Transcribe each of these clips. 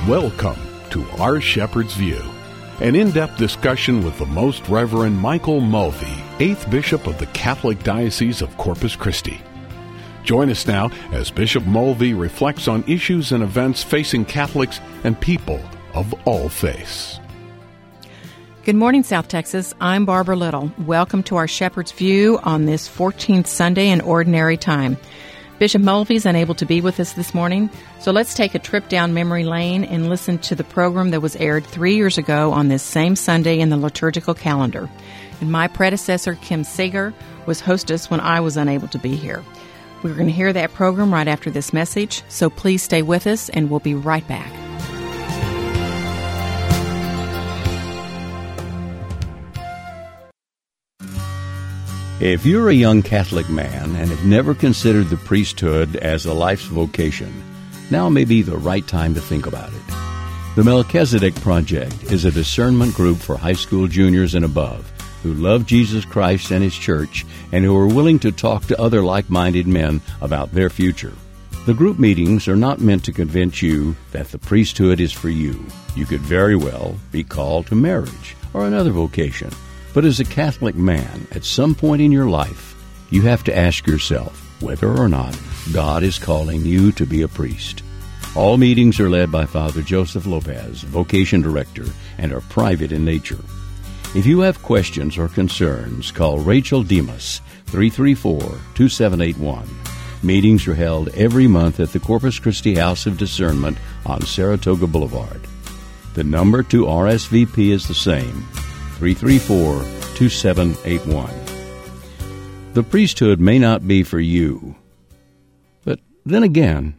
Welcome to Our Shepherd's View, an in-depth discussion with the Most Reverend Michael Mulvey, 8th Bishop of the Catholic Diocese of Corpus Christi. Join us now as Bishop Mulvey reflects on issues and events facing Catholics and people of all faiths. Good morning, South Texas. I'm Barbara Little. Welcome to Our Shepherd's View on this 14th Sunday in Ordinary Time. Bishop Mulvey is unable to be with us this morning, so let's take a trip down memory lane and listen to the program that was aired 3 years ago on this same Sunday in the liturgical calendar. And my predecessor, Kim Seeger, was hostess when I was unable to be here. We're going to hear that program right after this message, so please stay with us and we'll be right back. If you're a young Catholic man and have never considered the priesthood as a life's vocation, now may be the right time to think about it. The Melchizedek Project is a discernment group for high school juniors and above who love Jesus Christ and His Church and who are willing to talk to other like-minded men about their future. The group meetings are not meant to convince you that the priesthood is for you. You could very well be called to marriage or another vocation. But as a Catholic man, at some point in your life, you have to ask yourself whether or not God is calling you to be a priest. All meetings are led by Father Joseph Lopez, Vocation Director, and are private in nature. If you have questions or concerns, call Rachel Demas, 334-2781. Meetings are held every month at the Corpus Christi House of Discernment on Saratoga Boulevard. The number to RSVP is the same, 334-2781. The priesthood may not be for you, but then again...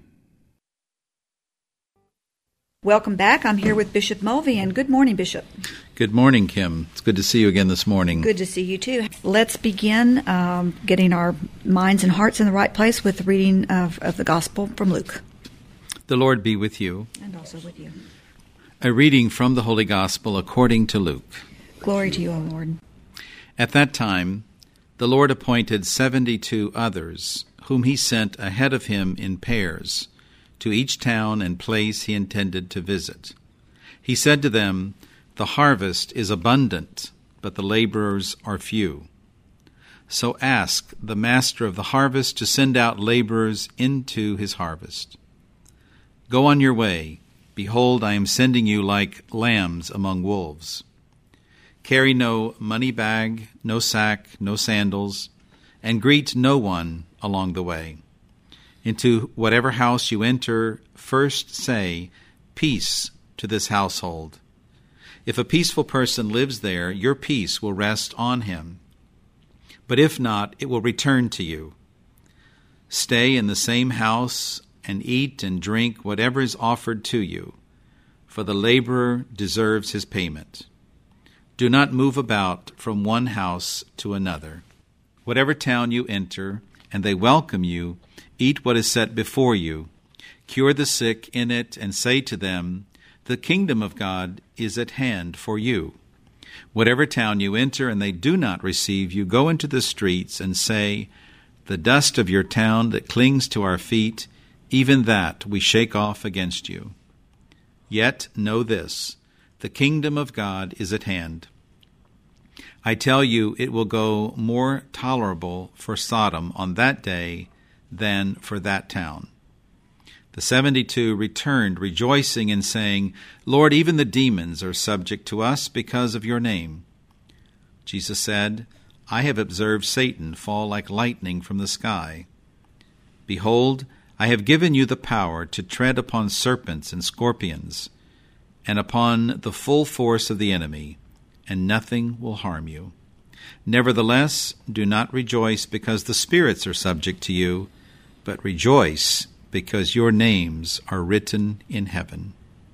Welcome back. I'm here with Bishop Mulvey, and good morning, Bishop. Good morning, Kim. It's good to see you again this morning. Good to see you, too. Let's begin getting our minds and hearts in the right place with the reading of the Gospel from Luke. The Lord be with you. And also with you. A reading from the Holy Gospel according to Luke. Glory to you, O Lord. At that time, the Lord appointed 72 others, whom He sent ahead of Him in pairs, to each town and place He intended to visit. He said to them, "The harvest is abundant, but the laborers are few. So ask the master of the harvest to send out laborers into his harvest. Go on your way. Behold, I am sending you like lambs among wolves. Carry no money bag, no sack, no sandals, and greet no one along the way. Into whatever house you enter, first say, 'Peace to this household.' If a peaceful person lives there, your peace will rest on him. But if not, it will return to you. Stay in the same house and eat and drink whatever is offered to you, for the laborer deserves his payment. Do not move about from one house to another. Whatever town you enter, and they welcome you, eat what is set before you. Cure the sick in it, and say to them, 'The kingdom of God is at hand for you.' Whatever town you enter, and they do not receive you, go into the streets and say, 'The dust of your town that clings to our feet, even that we shake off against you.' Yet know this, the kingdom of God is at hand. I tell you, it will go more tolerable for Sodom on that day than for that town." The 72 returned, rejoicing and saying, "Lord, even the demons are subject to us because of your name." Jesus said, "I have observed Satan fall like lightning from the sky. Behold, I have given you the power to tread upon serpents and scorpions, and upon the full force of the enemy, and nothing will harm you. Nevertheless, do not rejoice because the spirits are subject to you, but rejoice because your names are written in heaven."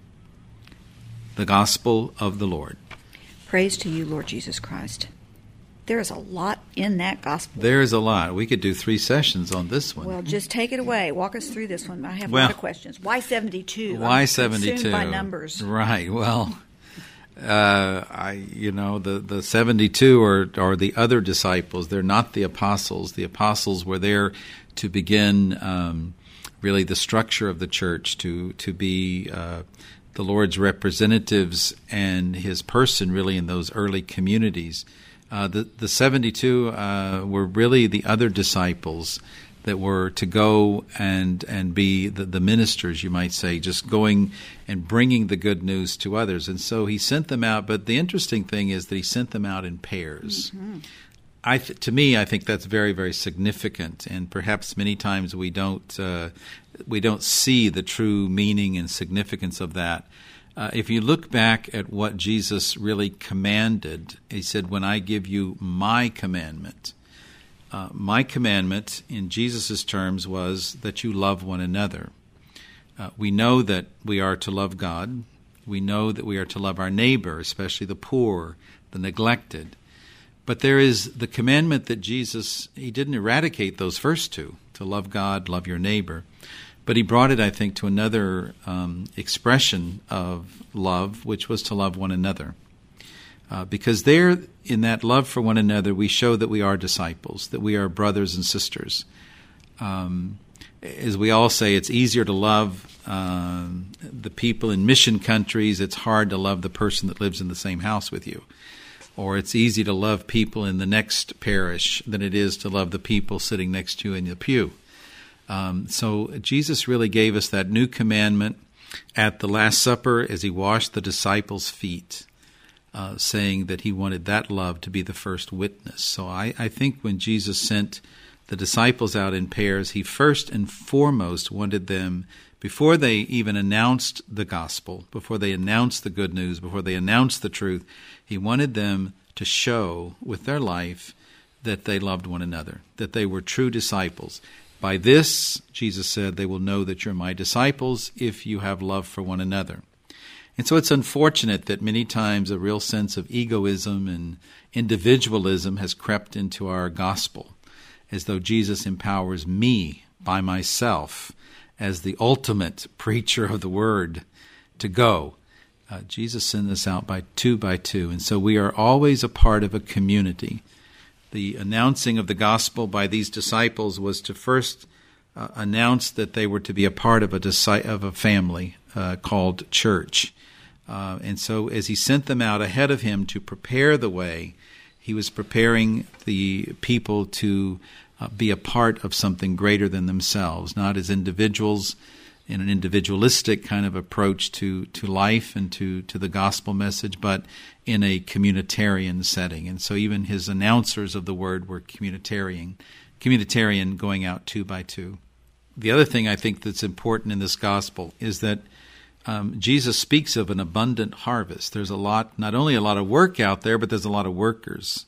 The Gospel of the Lord. Praise to you, Lord Jesus Christ. There is a lot in that gospel. There is a lot. We could do 3 sessions on this one. Well, just take it away. Walk us through this one. I have a lot of questions. Why 72? Why I'm 72? consumed by numbers. Right. Well, the 72 are the other disciples. They're not the apostles. The apostles were there to begin really the structure of the church, to be the Lord's representatives and his person really in those early communities. The 72 were really the other disciples that were to go and be the ministers, you might say, just going and bringing the good news to others. And so he sent them out, but the interesting thing is that he sent them out in pairs. Mm-hmm. To me, I think that's very, very significant, and perhaps many times we don't see the true meaning and significance of that. If you look back at what Jesus really commanded, he said, when I give you my commandment, my commandment in Jesus' terms was that you love one another. We know that we are to love God. We know that we are to love our neighbor, especially the poor, the neglected. But there is the commandment that Jesus, he didn't eradicate those first two, to love God, love your neighbor. But he brought it, I think, to another expression of love, which was to love one another. Because there, in that love for one another, we show that we are disciples, that we are brothers and sisters. As we all say, it's easier to love the people in mission countries. It's hard to love the person that lives in the same house with you. Or it's easy to love people in the next parish than it is to love the people sitting next to you in the pew. So Jesus really gave us that new commandment at the Last Supper as he washed the disciples' feet, saying that he wanted that love to be the first witness. So I think when Jesus sent the disciples out in pairs, he first and foremost wanted them, before they even announced the gospel, before they announced the good news, before they announced the truth, he wanted them to show with their life that they loved one another, that they were true disciples. By this, Jesus said, they will know that you're my disciples if you have love for one another. And so it's unfortunate that many times a real sense of egoism and individualism has crept into our gospel, as though Jesus empowers me by myself as the ultimate preacher of the word to go. Jesus sent us out by two, and so we are always a part of a community. The announcing of the gospel by these disciples was to first announce that they were to be a part of a family called church. And so as he sent them out ahead of him to prepare the way, he was preparing the people to be a part of something greater than themselves, not as individuals in an individualistic kind of approach to life and to the gospel message, but in a communitarian setting. And so even his announcers of the word were communitarian going out two by two. The other thing I think that's important in this gospel is that Jesus speaks of an abundant harvest. There's not only a lot of work out there, but there's a lot of workers.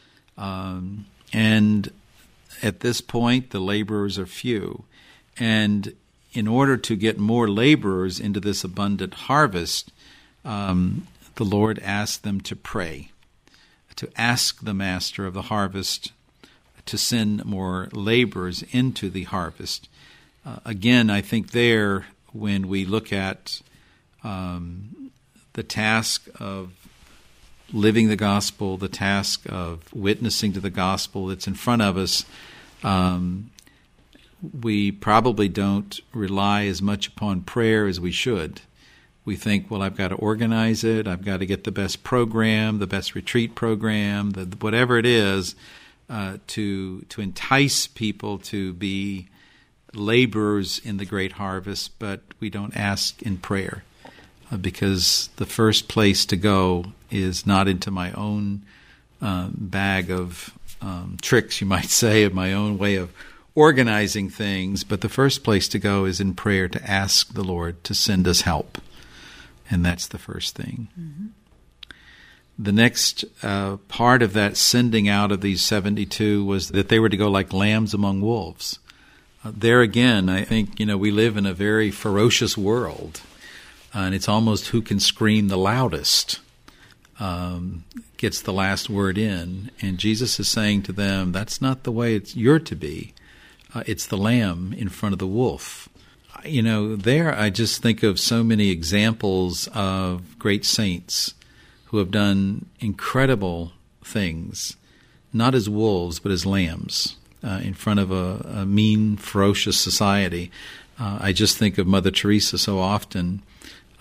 And at this point, the laborers are few. And in order to get more laborers into this abundant harvest, the Lord asked them to pray, to ask the master of the harvest to send more laborers into the harvest. Again, I think there, when we look at the task of living the gospel, the task of witnessing to the gospel that's in front of us, we probably don't rely as much upon prayer as we should. We think, well, I've got to organize it, I've got to get the best program, the best retreat program, whatever it is, to entice people to be laborers in the great harvest, but we don't ask in prayer because the first place to go is not into my own bag of tricks, you might say, of my own way of organizing things, but the first place to go is in prayer to ask the Lord to send us help. And that's the first thing. Mm-hmm. The next part of that sending out of these 72 was that they were to go like lambs among wolves. There again, I think, we live in a very ferocious world, and it's almost who can scream the loudest gets the last word in. And Jesus is saying to them, that's not the way you're to be. It's the lamb in front of the wolf. There I just think of so many examples of great saints who have done incredible things, not as wolves, but as lambs in front of a mean, ferocious society. I just think of Mother Teresa so often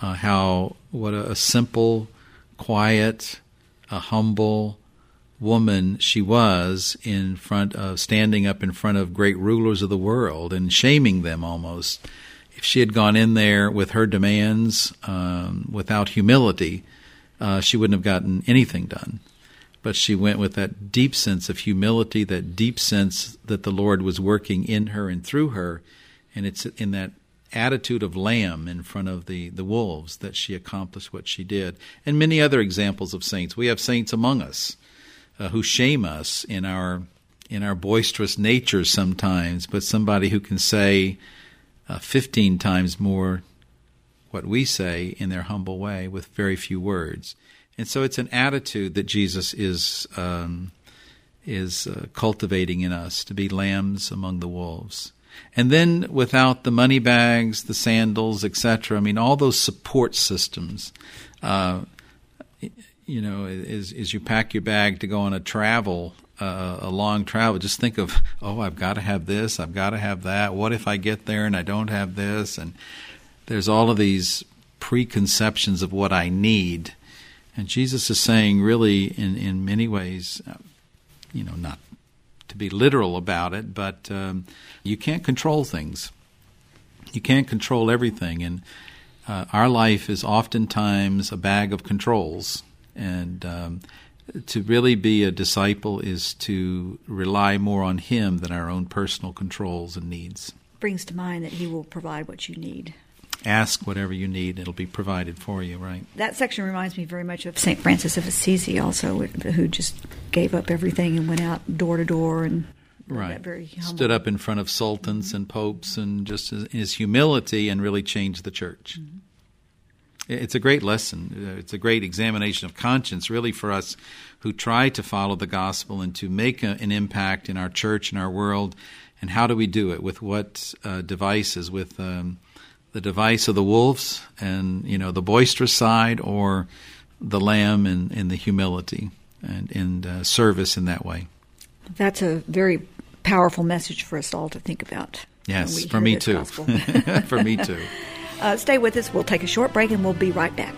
what a simple, quiet, a humble woman she was standing up in front of great rulers of the world and shaming them almost. If she had gone in there with her demands without humility, she wouldn't have gotten anything done. But she went with that deep sense of humility, that deep sense that the Lord was working in her and through her, and it's in that attitude of lamb in front of the wolves that she accomplished what she did. And many other examples of saints. We have saints among us who shame us in our boisterous nature sometimes, but somebody who can say 15 times more what we say in their humble way with very few words. And so it's an attitude that Jesus is cultivating in us, to be lambs among the wolves. And then without the money bags, the sandals, etc., all those support systems, as you pack your bag to go on a long travel, just think of, I've got to have this, I've got to have that. What if I get there and I don't have this? And there's all of these preconceptions of what I need. And Jesus is saying, really, in many ways, not to be literal about it, but you can't control things. You can't control everything. And our life is oftentimes a bag of controls. And to really be a disciple is to rely more on Him than our own personal controls and needs. Brings to mind that He will provide what you need. Ask whatever you need, it'll be provided for you, right? That section reminds me very much of St. Francis of Assisi also, who just gave up everything and went out door to door and right. Very humble. Stood up in front of sultans and popes and just his humility and really changed the church. Mm-hmm. It's a great lesson. It's a great examination of conscience, really, for us who try to follow the gospel and to make an impact in our church and our world. And how do we do it? With what devices? With the device of the wolves and the boisterous side, or the lamb and the humility and service in that way. That's a very powerful message for us all to think about. Yes, for me too. For me too. Stay with us. We'll take a short break and we'll be right back.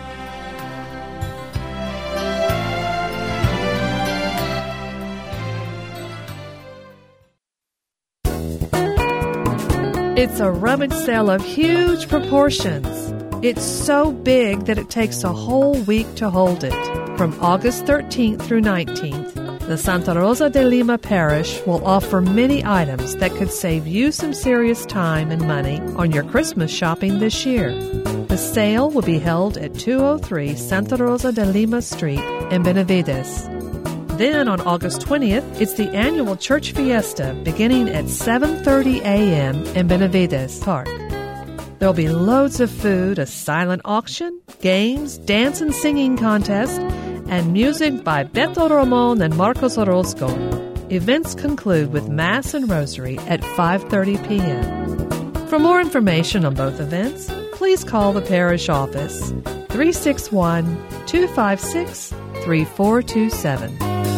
It's a rummage sale of huge proportions. It's so big that it takes a whole week to hold it. From August 13th through 19th, the Santa Rosa de Lima Parish will offer many items that could save you some serious time and money on your Christmas shopping this year. The sale will be held at 203 Santa Rosa de Lima Street in Benavides. Then on August 20th, it's the annual church fiesta beginning at 7:30 a.m. in Benavides Park. There'll be loads of food, a silent auction, games, dance and singing contest, and music by Beto Ramon and Marcos Orozco. Events conclude with Mass and Rosary at 5:30 p.m. For more information on both events, please call the parish office 361-256-3427.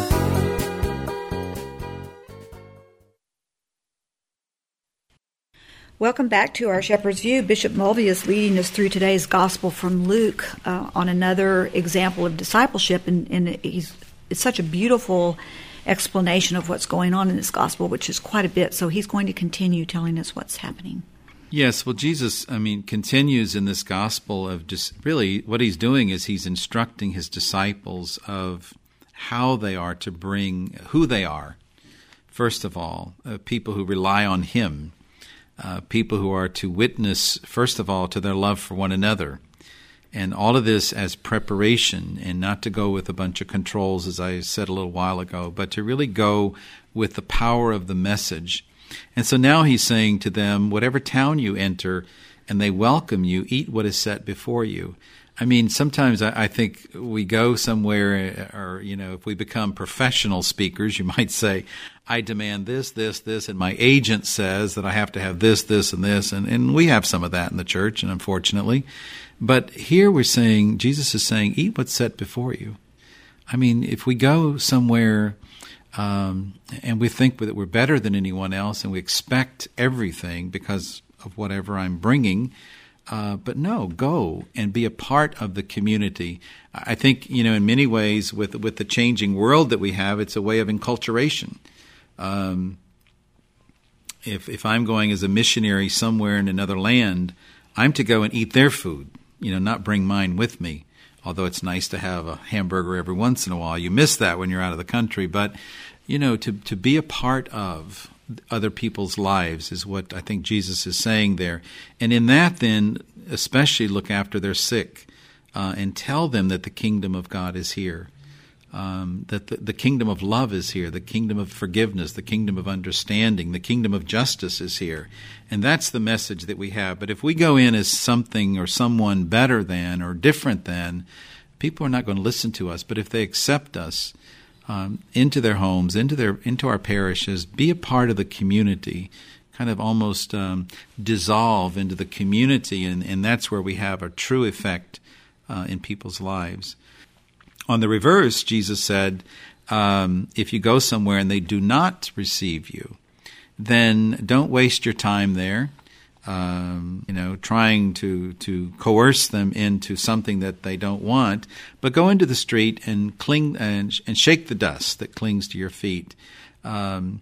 Welcome back to our Shepherd's View. Bishop Mulvey is leading us through today's Gospel from Luke on another example of discipleship, and it's such a beautiful explanation of what's going on in this Gospel, which is quite a bit. So he's going to continue telling us what's happening. Yes, well, Jesus, continues in this Gospel of just really what he's doing is he's instructing his disciples of how they are to bring who they are. First of all, people who rely on him. People who are to witness, first of all, to their love for one another. And all of this as preparation, and not to go with a bunch of controls, as I said a little while ago, but to really go with the power of the message. And so now he's saying to them, whatever town you enter and they welcome you, eat what is set before you. Sometimes I think we go somewhere, or, if we become professional speakers, you might say, I demand this, this, this, and my agent says that I have to have this, this, and this. And we have some of that in the church, and unfortunately. But here we're saying, Jesus is saying, eat what's set before you. If we go somewhere and we think that we're better than anyone else and we expect everything because of whatever I'm bringing, But no, go and be a part of the community. I think, in many ways with the changing world that we have, it's a way of enculturation. If I'm going as a missionary somewhere in another land, I'm to go and eat their food, not bring mine with me. Although it's nice to have a hamburger every once in a while. You miss that when you're out of the country. But, to be a part of other people's lives is what I think Jesus is saying there. And in that, then, especially look after their sick and tell them that the kingdom of God is here, that the kingdom of love is here, the kingdom of forgiveness, the kingdom of understanding, the kingdom of justice is here. And that's the message that we have. But if we go in as something or someone better than or different than, people are not going to listen to us. But if they accept us into their homes, into our parishes, be a part of the community, kind of almost dissolve into the community, and that's where we have a true effect in people's lives. On the reverse, Jesus said, if you go somewhere and they do not receive you, then don't waste your time there, trying to coerce them into something that they don't want, but go into the street and cling and shake the dust that clings to your feet, and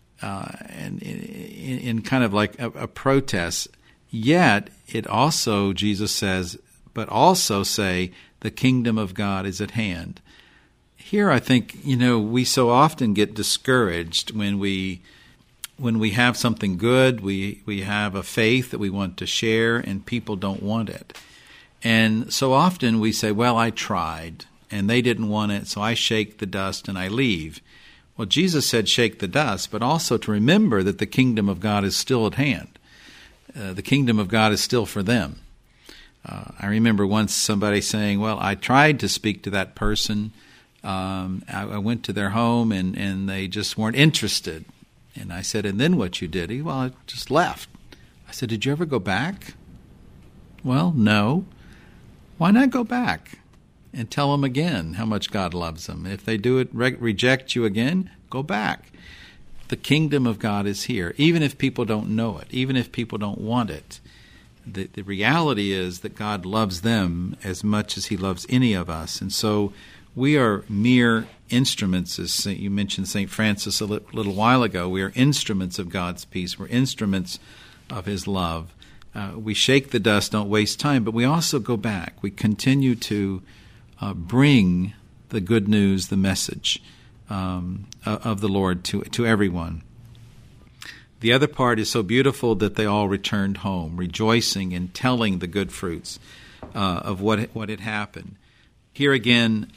in kind of like a protest. Yet it also, Jesus says, but also say, the kingdom of God is at hand. Here, I think, we so often get discouraged when we have something good, we have a faith that we want to share, and people don't want it. And so often we say, well, I tried, and they didn't want it, so I shake the dust and I leave. Well, Jesus said shake the dust, but also to remember that the kingdom of God is still at hand. The kingdom of God is still for them. I remember once somebody saying, well, I tried to speak to that person. I went to their home and they just weren't interested. And I said, and then what you did? Well, I just left. I said, did you ever go back? Well, no. Why not go back and tell them again how much God loves them? If they do it, reject you again, go back. The kingdom of God is here, even if people don't know it, even if people don't want it. The reality is that God loves them as much as he loves any of us. And so we are mere instruments, as you mentioned St. Francis a little while ago. We are instruments of God's peace. We're instruments of his love. We shake the dust, don't waste time, but we also go back. We continue to bring the good news, the message of the Lord to everyone. The other part is so beautiful that they all returned home, rejoicing and telling the good fruits of what had happened. Here again,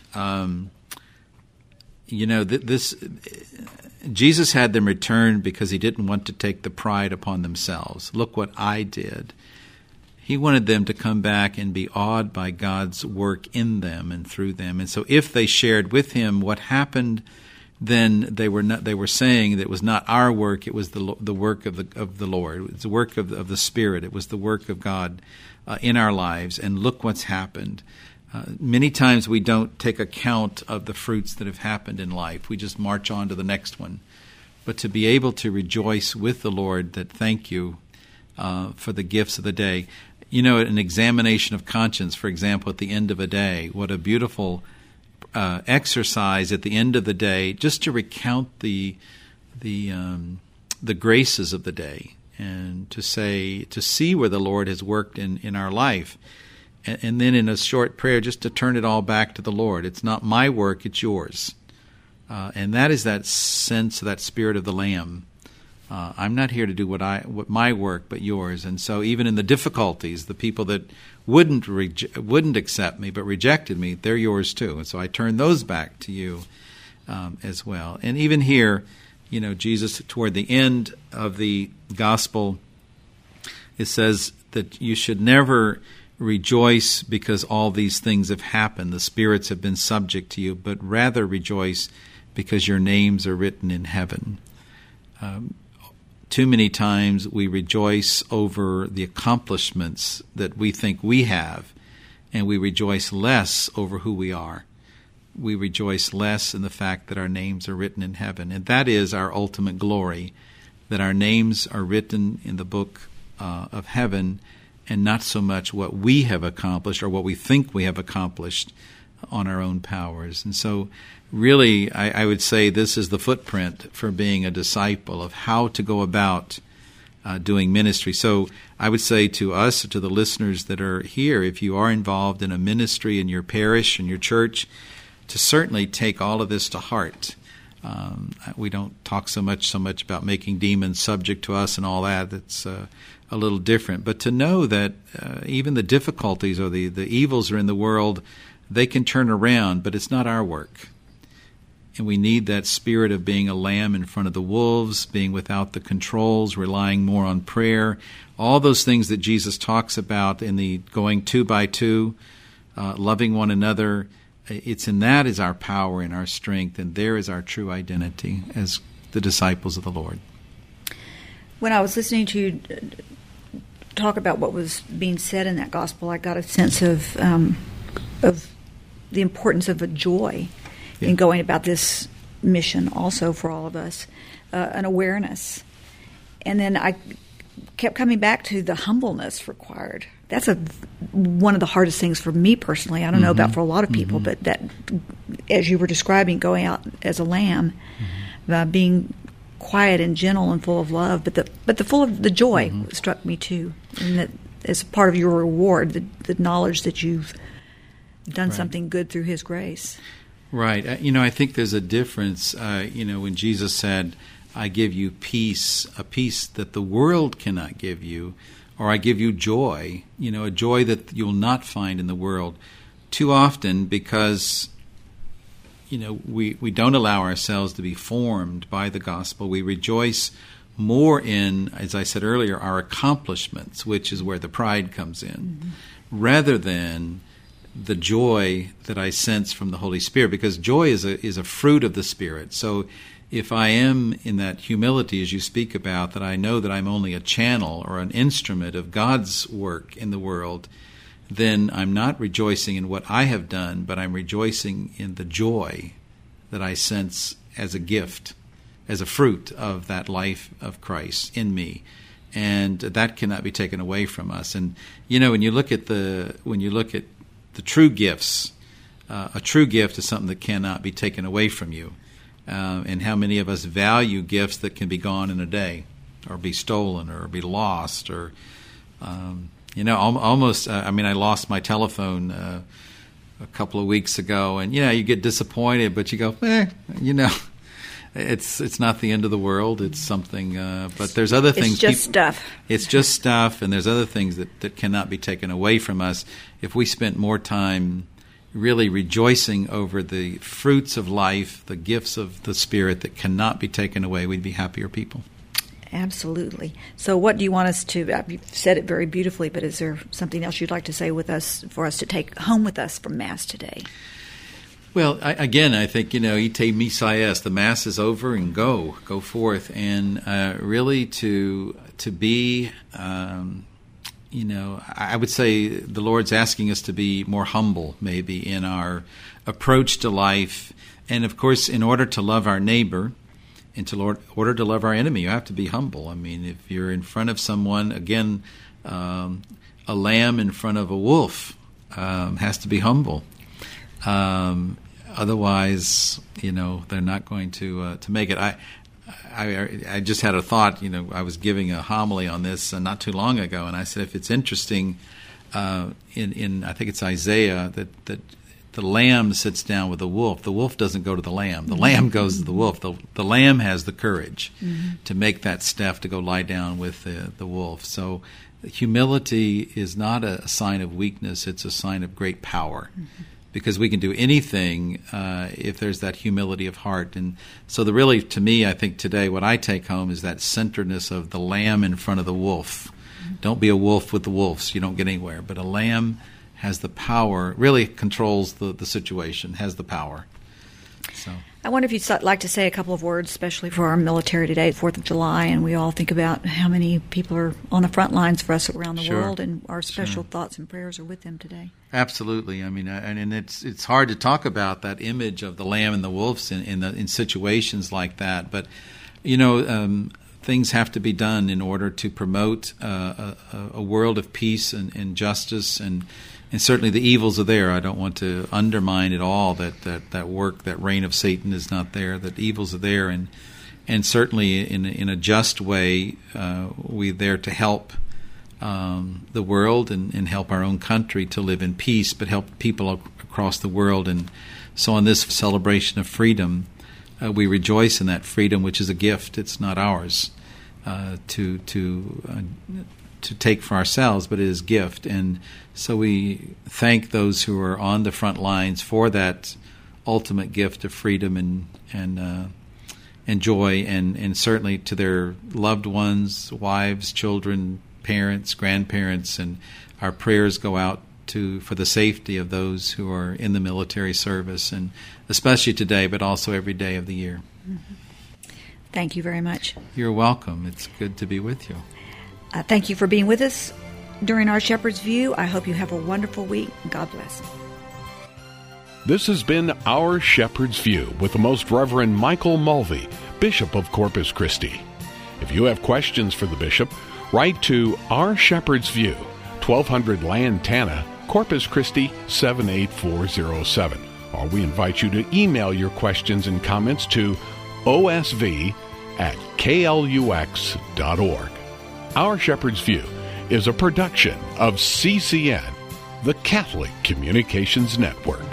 Jesus had them return because he didn't want to take the pride upon themselves. Look what I did. He wanted them to come back and be awed by God's work in them and through them. And so if they shared with him what happened, then they were saying that it was not our work, it was the work of the Lord. It was the work of the Spirit. It was the work of God in our lives. And look what's happened. Many times we don't take account of the fruits that have happened in life. We just march on to the next one. But to be able to rejoice with the Lord that thank you for the gifts of the day. An examination of conscience, for example, at the end of a day, what a beautiful exercise at the end of the day, just to recount the graces of the day and to see where the Lord has worked in our life, and then in a short prayer just to turn it all back to the Lord. It's not my work, it's yours, and that is that sense, that spirit of the Lamb. I'm not here to do what my work, but yours. And so even in the difficulties, the people that wouldn't accept me but rejected me, they're yours too. And so I turn those back to you as well. And even here, Jesus, toward the end of the gospel, it says that you should never rejoice because all these things have happened. The spirits have been subject to you, but rather rejoice because your names are written in heaven. Too many times we rejoice over the accomplishments that we think we have, and we rejoice less over who we are. We rejoice less in the fact that our names are written in heaven, and that is our ultimate glory, that our names are written in the book of heaven, and not so much what we have accomplished or what we think we have accomplished on our own powers. And so really, I would say this is the footprint for being a disciple of how to go about doing ministry. So I would say to us, to the listeners that are here, if you are involved in a ministry in your parish, in your church, to certainly take all of this to heart. We don't talk so much about making demons subject to us and all that. That's a little different. But to know that even the difficulties or the evils are in the world, they can turn around, but it's not our work. And we need that spirit of being a lamb in front of the wolves, being without the controls, relying more on prayer, all those things that Jesus talks about in the going 2 by 2, loving one another. It's in that is our power and our strength, and there is our true identity as the disciples of the Lord. When I was listening to you talk about what was being said in that gospel, I got a sense of the importance of a joy in going about this mission also for all of us, an awareness. And then I kept coming back to the humbleness required. That's one of the hardest things for me personally. I don't know about for a lot of people, but that, as you were describing, going out as a lamb, being quiet and gentle and full of love, but the full of the joy struck me too, and that as part of your reward, the knowledge that you've done something good through His grace. Right. I think there's a difference, when Jesus said, I give you peace, a peace that the world cannot give you, or I give you joy, a joy that you'll not find in the world. Too often, because, we don't allow ourselves to be formed by the gospel. We rejoice more in, as I said earlier, our accomplishments, which is where the pride comes in, rather than the joy that I sense from the Holy Spirit, because joy is a fruit of the Spirit. So if I am in that humility, as you speak about, that I know that I'm only a channel or an instrument of God's work in the world, then I'm not rejoicing in what I have done, but I'm rejoicing in the joy that I sense as a gift, as a fruit of that life of Christ in me. And that cannot be taken away from us. And when you look at the true gifts, a true gift is something that cannot be taken away from you. And how many of us value gifts that can be gone in a day, or be stolen, or be lost, or almost. I lost my telephone a couple of weeks ago, and you get disappointed, but you go, it's not the end of the world. It's something, but there's other things. It's just stuff. It's just stuff, and there's other things that cannot be taken away from us if we spent more time really rejoicing over the fruits of life, the gifts of the Spirit that cannot be taken away. We'd be happier people. Absolutely. So what do you want us to, you've said it very beautifully, but is there something else you'd like to say with us, for us to take home with us from Mass today? Well, I think, ite missa est, the Mass is over, and go forth, and really to be, I would say the Lord's asking us to be more humble, maybe, in our approach to life. And, of course, in order to love our neighbor and order to love our enemy, you have to be humble. I mean, if you're in front of someone, again, a lamb in front of a wolf has to be humble. Otherwise, they're not going to make it. I just had a thought. I was giving a homily on this not too long ago, and I said, if it's interesting, in I think it's Isaiah, that the lamb sits down with the wolf doesn't go to the lamb. The lamb goes to the wolf. The lamb has the courage to make that step to go lie down with the wolf. So humility is not a sign of weakness. It's a sign of great power. Because we can do anything if there's that humility of heart. And so to me, I think today what I take home is that centeredness of the lamb in front of the wolf. Don't be a wolf with the wolves. You don't get anywhere. But a lamb has the power, really controls the situation, has the power. So I wonder if you'd like to say a couple of words, especially for our military today, 4th of July, and we all think about how many people are on the front lines for us around the world, and our special thoughts and prayers are with them today. Absolutely. I mean, and it's hard to talk about that image of the lamb and the wolves in situations like that. But things have to be done in order to promote a world of peace and justice, and certainly the evils are there. I don't want to undermine at all that work, that reign of Satan is not there, that evils are there, and certainly in a just way, we're there to help the world and help our own country to live in peace, but help people across the world. And so on this celebration of freedom, we rejoice in that freedom, which is a gift. It's not ours to take for ourselves, but it is a gift. And so we thank those who are on the front lines for that ultimate gift of freedom and joy, and certainly to their loved ones, wives, children, parents, grandparents, and our prayers go out for the safety of those who are in the military service, and especially today, but also every day of the year. Mm-hmm. Thank you very much. You're welcome. It's good to be with you. Thank you for being with us during our Shepherd's View. I hope you have a wonderful week. God bless. This has been Our Shepherd's View with the Most Reverend Michael Mulvey, Bishop of Corpus Christi. If you have questions for the Bishop, write to Our Shepherd's View, 1200 Lantana, Corpus Christi 78407. Or we invite you to email your questions and comments to osv@klux.org. Our Shepherd's View is a production of CCN, the Catholic Communications Network.